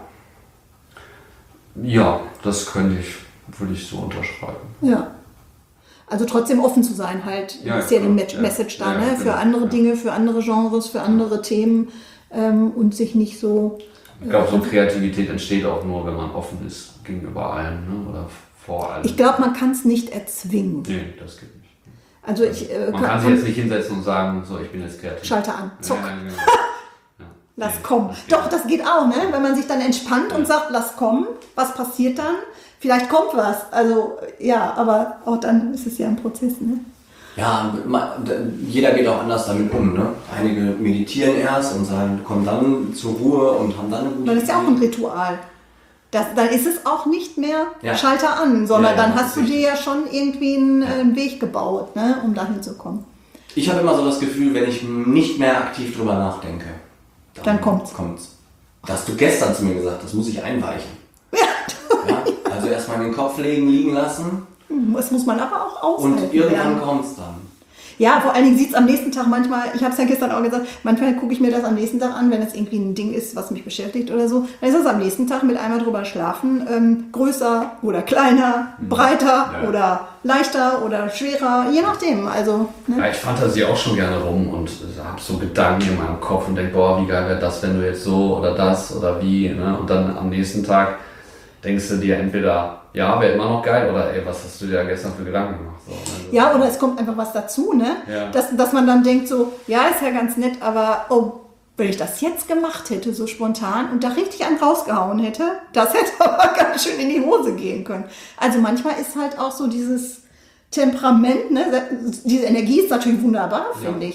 Ja, das würde ich so unterschreiben. Ja. Also trotzdem offen zu sein halt, ist ja die Message da, ne? Für andere Dinge, für andere Genres, für andere Themen und sich nicht so... Ich glaube, so Kreativität entsteht auch nur, wenn man offen ist gegenüber allem, ne? Oder vor allem. Ich glaube, man kann es nicht erzwingen. Nee, das geht nicht. Also man kann sich jetzt nicht hinsetzen und sagen, so, ich bin jetzt kreativ. Schalter an, zuck. Ja, genau. Lass kommen. Doch, das geht auch, ne? Wenn man sich dann entspannt und sagt, lass kommen, was passiert dann? Vielleicht kommt was. Also, aber auch dann ist es ja ein Prozess, ne? Ja, jeder geht auch anders damit um, ne? Einige meditieren erst und kommen dann zur Ruhe und haben dann eine gute Das ist ja auch ein Ritual. Dann ist es auch nicht mehr Schalter an, sondern dann hast du dir ja schon irgendwie einen Weg gebaut, ne, um dahin zu kommen. Ich habe immer so das Gefühl, wenn ich nicht mehr aktiv drüber nachdenke, dann kommt's. Das hast du gestern zu mir gesagt, das muss ich einweichen. Ja, also erstmal in den Kopf liegen lassen. Das muss man aber auch aushalten. Und irgendwann kommt's dann. Ja, vor allen Dingen sieht es am nächsten Tag manchmal, ich habe es ja gestern auch gesagt, manchmal gucke ich mir das am nächsten Tag an, wenn es irgendwie ein Ding ist, was mich beschäftigt oder so, dann ist es am nächsten Tag mit einmal drüber schlafen, größer oder kleiner, breiter oder leichter oder schwerer, je nachdem. Also, ne? Ja, ich fantasiere auch schon gerne rum und habe so Gedanken in meinem Kopf und denke, boah, wie geil wäre das, wenn du jetzt so oder das oder wie, ne? Und dann am nächsten Tag denkst du dir entweder, wäre immer noch geil oder ey, was hast du dir gestern für Gedanken gemacht? So, also, ja, oder es kommt einfach was dazu, ne? Ja. Dass man dann denkt so, ja, ist ja ganz nett, aber wenn ich das jetzt gemacht hätte, so spontan und da richtig einen rausgehauen hätte, das hätte aber ganz schön in die Hose gehen können. Also manchmal ist halt auch so dieses Temperament, ne? Diese Energie ist natürlich wunderbar, finde ich.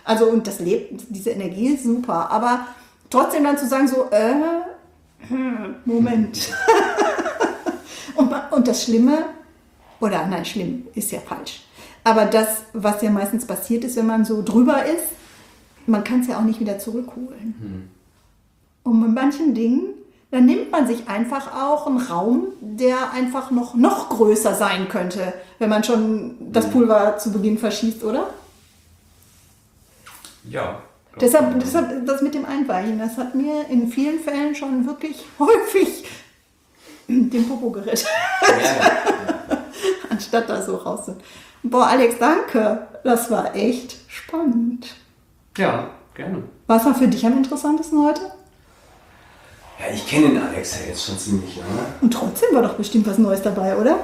Also und das lebt, diese Energie ist super. Aber trotzdem dann zu sagen so, Moment. und das Schlimme, oder nein, schlimm ist ja falsch. Aber das, was ja meistens passiert ist, wenn man so drüber ist, man kann es ja auch nicht wieder zurückholen. Und mit manchen Dingen, dann nimmt man sich einfach auch einen Raum, der einfach noch größer sein könnte, wenn man schon das Pulver zu Beginn verschießt, oder? Ja. Deshalb das mit dem Einweichen, das hat mir in vielen Fällen schon wirklich häufig den Popo gerettet. Ja. Anstatt da so raus zu. Boah, Alex, danke. Das war echt spannend. Ja, gerne. Was war für dich am interessantesten heute? Ja, ich kenne den Alex ja jetzt schon ziemlich lange. Und trotzdem war doch bestimmt was Neues dabei, oder?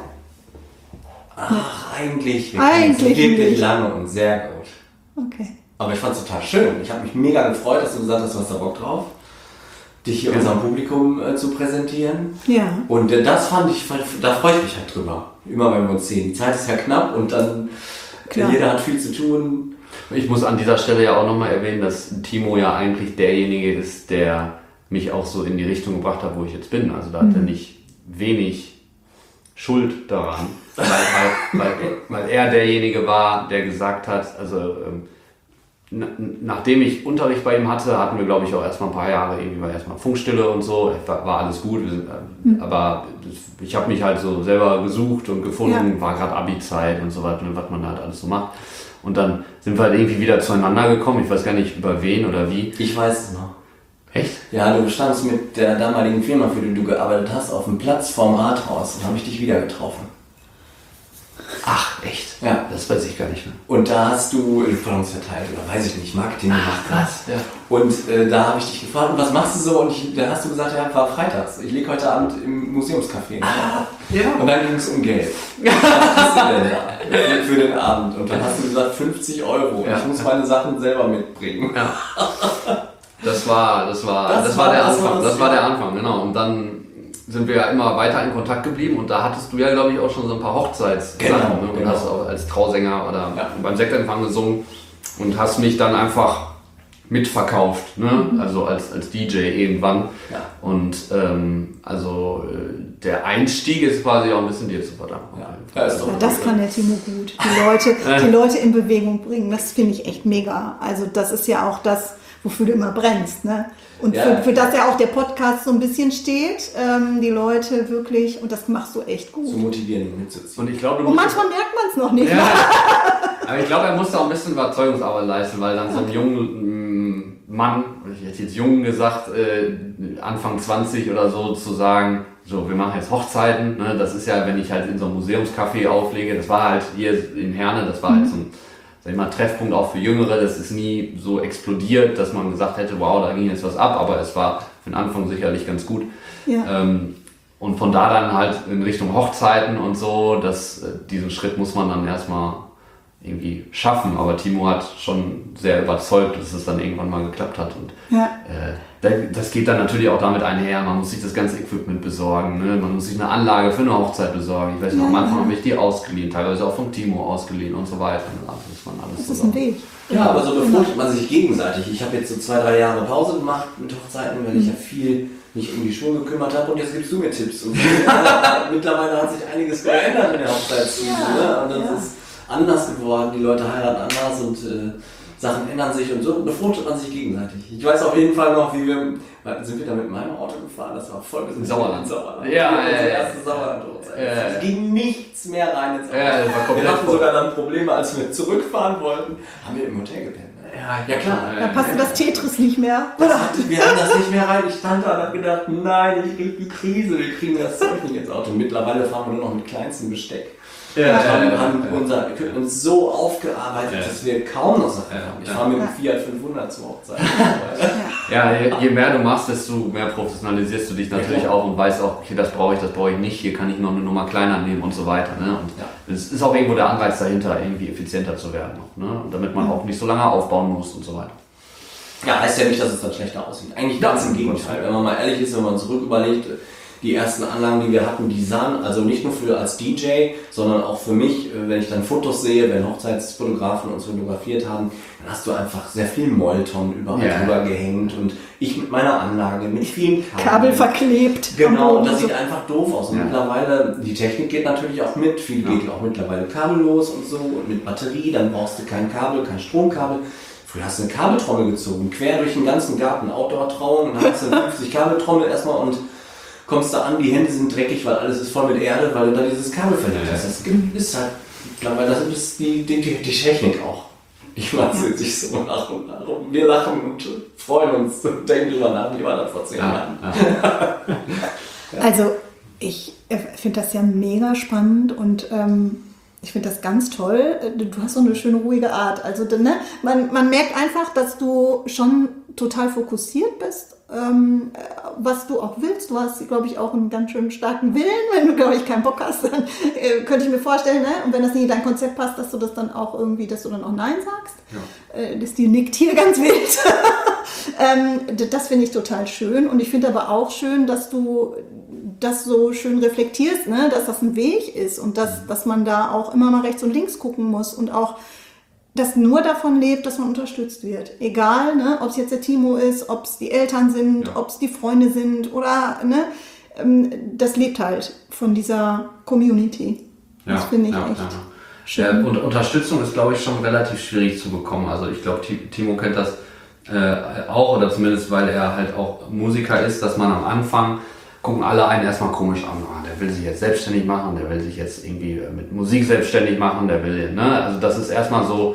Ach, eigentlich. Eigentlich wirklich nicht. lange und sehr gut. Okay. Aber ich fand es total schön. Ich habe mich mega gefreut, dass du gesagt hast, du hast da Bock drauf, dich hier unserem Publikum zu präsentieren. Ja. Und das fand ich, da freue ich mich halt drüber. Immer wenn wir uns sehen. Die Zeit ist ja knapp und dann jeder hat viel zu tun. Ich muss an dieser Stelle ja auch nochmal erwähnen, dass Timo ja eigentlich derjenige ist, der mich auch so in die Richtung gebracht hat, wo ich jetzt bin. Also da hat er nicht wenig Schuld daran, weil er derjenige war, der gesagt hat, also nachdem ich Unterricht bei ihm hatte, hatten wir, glaube ich, auch erstmal ein paar Jahre, irgendwie war erstmal Funkstille und so, war alles gut, aber ich habe mich halt so selber gesucht und gefunden, war gerade Abi-Zeit und so weiter, was man halt alles so macht. Und dann sind wir halt irgendwie wieder zueinander gekommen, ich weiß gar nicht über wen oder wie. Ich weiß es noch. Echt? Ja, du standst mit der damaligen Firma, für die du gearbeitet hast, auf dem Platz vorm Rathaus und habe ich dich wieder getroffen. Ach, echt? Ja. Das weiß ich gar nicht mehr. Und da hast du Influence verteilt oder weiß ich nicht, Marketing gemacht. Krass, ja. Und da habe ich dich gefragt, was machst du so? Und da hast du gesagt, ja, war freitags. Ich lege heute Abend im Museumscafé. Ja. Und dann ging es um Geld. Was hast du denn da für den Abend? Und dann hast du gesagt, 50 €. Ja. Ich muss meine Sachen selber mitbringen. Ja. Das war der Anfang. Das war der Anfang, genau. Und dann sind wir ja immer weiter in Kontakt geblieben und da hattest du ja, glaube ich, auch schon so ein paar Hochzeitssachen. Genau, Und hast auch als Trausänger oder beim Sektempfang gesungen und hast mich dann einfach mitverkauft, ne? Also als DJ irgendwann. Ja. Und der Einstieg ist quasi auch ein bisschen dir zu verdanken. Ja, ist doch Das kann der Timo gut. Die Leute in Bewegung bringen, das finde ich echt mega. Also das ist ja auch das, wofür du immer brennst, ne? Und für das ja auch der Podcast so ein bisschen steht, die Leute wirklich, und das machst du echt gut. zu motivieren und mitzuziehen. Und ich glaube, Und manchmal merkt man es noch nicht. Ja, aber ich glaube, er musste auch ein bisschen Überzeugungsarbeit leisten, weil dann so ein junger Mann, ich hätte jetzt jung gesagt, Anfang 20 oder so, zu sagen, so, wir machen jetzt Hochzeiten, ne? Das ist ja, wenn ich halt in so einem Museumscafé auflege, das war halt hier in Herne, das war halt so ein, sag ich mal, Treffpunkt auch für Jüngere, das ist nie so explodiert, dass man gesagt hätte, wow, da ging jetzt was ab, aber es war für den Anfang sicherlich ganz gut. Ja. Und von da dann halt in Richtung Hochzeiten und so, diesen Schritt muss man dann erstmal irgendwie schaffen, aber Timo hat schon sehr überzeugt, dass es dann irgendwann mal geklappt hat und das geht dann natürlich auch damit einher, man muss sich das ganze Equipment besorgen, ne? Man muss sich eine Anlage für eine Hochzeit besorgen, ich weiß noch, am Anfang habe ich die ausgeliehen, teilweise auch vom Timo ausgeliehen und so weiter. Das ist ein Weg. Ja, aber so befruchtet man sich gegenseitig. Ich habe jetzt so 2-3 Jahre Pause gemacht mit Hochzeiten, weil ich ja viel mich um die Schuhe gekümmert habe und jetzt gibst du mir Tipps. Und mittlerweile hat sich einiges geändert in der Hochzeitszeit. Ne? Und das ist anders geworden, die Leute heiraten anders und Sachen ändern sich und so befruchtet man sich gegenseitig. Ich weiß auf jeden Fall noch, sind wir da mit meinem Auto gefahren, das war voll bis Sauerland. Ja, unsere erste Sauerland-Hochzeit. Es ging nichts mehr rein ins Auto. Wir hatten sogar dann Probleme, als wir zurückfahren wollten, haben wir im Hotel gepennt. Ja klar. Da passte das Tetris nicht mehr. Wir haben das nicht mehr rein. Ich stand da und habe gedacht, nein, ich krieg die Krise, wir kriegen das Zeug nicht ins Auto. Mittlerweile fahren wir nur noch mit kleinstem Besteck. Wir haben unser Equipment so aufgearbeitet, dass wir kaum noch Sachen haben. Ich fahre mit dem Fiat 500 zur Hochzeit. Je mehr du machst, desto mehr professionalisierst du dich natürlich auch und weißt auch, okay, das brauche ich nicht, hier kann ich noch eine Nummer kleiner nehmen und so weiter. Ne? Und es ist auch irgendwo der Anreiz dahinter, irgendwie effizienter zu werden, noch, ne? Damit man auch nicht so lange aufbauen muss und so weiter. Ja, heißt ja nicht, dass es dann schlechter aussieht. Eigentlich ganz im Gegenteil. Wenn man mal ehrlich ist, wenn man zurück überlegt, die ersten Anlagen, die wir hatten, die sahen, also nicht nur für als DJ, sondern auch für mich, wenn ich dann Fotos sehe, wenn Hochzeitsfotografen uns fotografiert haben, dann hast du einfach sehr viel Molton überall drüber gehängt und ich mit meiner Anlage, mit vielen Kabel verklebt. Genau, und das sieht einfach doof aus. Und mittlerweile, die Technik geht natürlich auch mit, viel geht auch mittlerweile kabellos und so und mit Batterie, dann brauchst du kein Kabel, kein Stromkabel. Früher hast du eine Kabeltrommel gezogen, quer durch den ganzen Garten, Outdoor-Trauung, und dann hast du 50 Kabeltrommel erstmal und kommst da an, die Hände sind dreckig, weil alles ist voll mit Erde, weil du da dieses Kabel verlegt hast. Das ist halt, das ist die Technik auch. Ich mache es jetzt nicht so nach und nach. Und wir lachen und freuen uns und denken drüber nach, wie war das vor 10 Jahren. Also, ich finde das ja mega spannend und ich finde das ganz toll. Du hast so eine schöne, ruhige Art. Also, ne, man merkt einfach, dass du schon total fokussiert bist, was du auch willst. Du hast, glaube ich, auch einen ganz schön starken Willen. Wenn du, glaube ich, keinen Bock hast, dann könnte ich mir vorstellen, ne? Und wenn das nicht in dein Konzept passt, dass du das dann auch irgendwie, dass du dann auch Nein sagst. Ja. Das Stil nickt hier ganz wild. Das finde ich total schön. Und ich finde aber auch schön, dass du das so schön reflektierst, ne? Dass das ein Weg ist und dass man da auch immer mal rechts und links gucken muss und auch das nur davon lebt, dass man unterstützt wird. Egal, ne, ob es jetzt der Timo ist, ob es die Eltern sind, ob es die Freunde sind oder, ne, das lebt halt von dieser Community. Das finde ich echt schön. Und Unterstützung ist, glaube ich, schon relativ schwierig zu bekommen. Also ich glaube, Timo kennt das auch, oder zumindest, weil er halt auch Musiker ist, dass man am Anfang gucken alle einen erstmal komisch an. Ah, der will sich jetzt selbstständig machen, der will sich jetzt irgendwie mit Musik selbstständig machen, der will, ne? Also das ist erstmal so,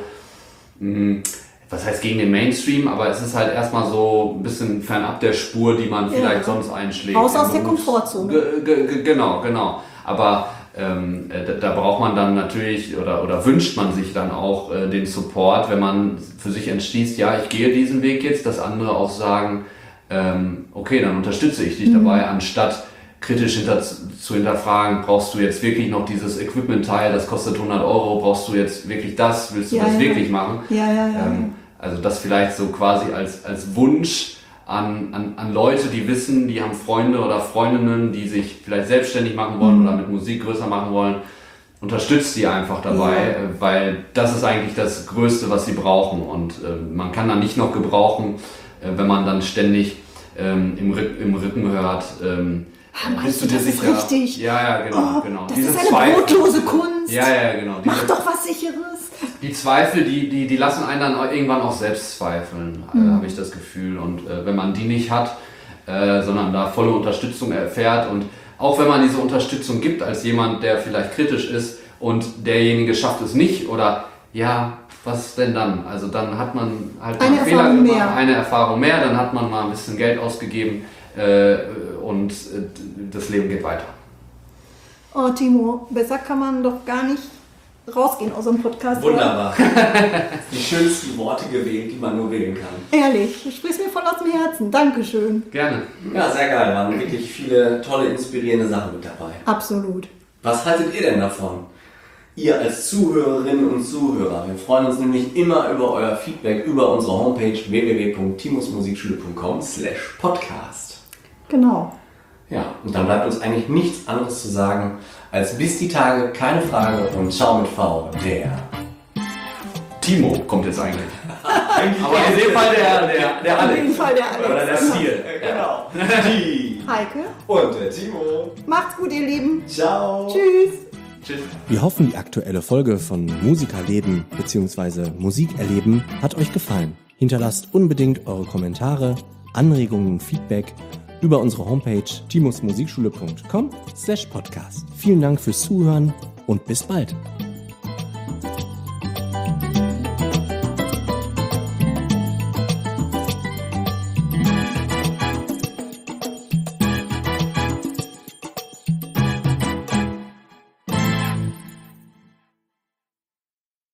was heißt gegen den Mainstream, aber es ist halt erstmal so ein bisschen fernab der Spur, die man vielleicht sonst einschlägt. Raus aus der Komfortzone. Genau. Aber da braucht man dann natürlich oder wünscht man sich dann auch den Support, wenn man für sich entschließt, ja, ich gehe diesen Weg jetzt, dass andere auch sagen, okay, dann unterstütze ich dich dabei, anstatt kritisch zu hinterfragen, brauchst du jetzt wirklich noch dieses Equipment-Teil, das kostet 100 €, brauchst du jetzt wirklich das, willst du das wirklich machen? Also das vielleicht so quasi als Wunsch an Leute, die wissen, die haben Freunde oder Freundinnen, die sich vielleicht selbstständig machen wollen oder mit Musik größer machen wollen, unterstützt die einfach dabei, weil das ist eigentlich das Größte, was sie brauchen und man kann dann nicht noch gebrauchen, wenn man dann ständig im Rücken hört, bist du dir sicher? Richtig? Ja, genau. Das ist eine brotlose Kunst. Ja, genau. Mach doch was Sicheres. Die Zweifel, die lassen einen dann irgendwann auch selbst zweifeln, habe ich das Gefühl. Und wenn man die nicht hat, sondern da volle Unterstützung erfährt und auch wenn man diese Unterstützung gibt als jemand, der vielleicht kritisch ist und derjenige schafft es nicht oder was denn dann? Also dann hat man halt eine Erfahrung mehr. Eine Erfahrung mehr, dann hat man mal ein bisschen Geld ausgegeben und das Leben geht weiter. Oh Timo, besser kann man doch gar nicht rausgehen aus einem Podcast. Wunderbar. Die schönsten Worte gewählt, die man nur wählen kann. Ehrlich, du sprichst mir voll aus dem Herzen. Dankeschön. Gerne. Ja, sehr geil. Waren wirklich viele tolle, inspirierende Sachen mit dabei. Absolut. Was haltet ihr denn davon? Ihr als Zuhörerinnen und Zuhörer. Wir freuen uns nämlich immer über euer Feedback über unsere Homepage www.timusmusikschule.com/podcast. Genau. Ja, und dann bleibt uns eigentlich nichts anderes zu sagen, als bis die Tage, keine Frage und ciao mit V, der Timo kommt jetzt eigentlich. Aber in dem Fall der Alex. In dem Fall der Alex. Oder der Stil. Genau. Die Heike. Und der Timo. Macht's gut, ihr Lieben. Ciao. Tschüss. Wir hoffen, die aktuelle Folge von Musikerleben bzw. Musikerleben hat euch gefallen. Hinterlasst unbedingt eure Kommentare, Anregungen, Feedback über unsere Homepage timusmusikschule.com/podcast. Vielen Dank fürs Zuhören und bis bald.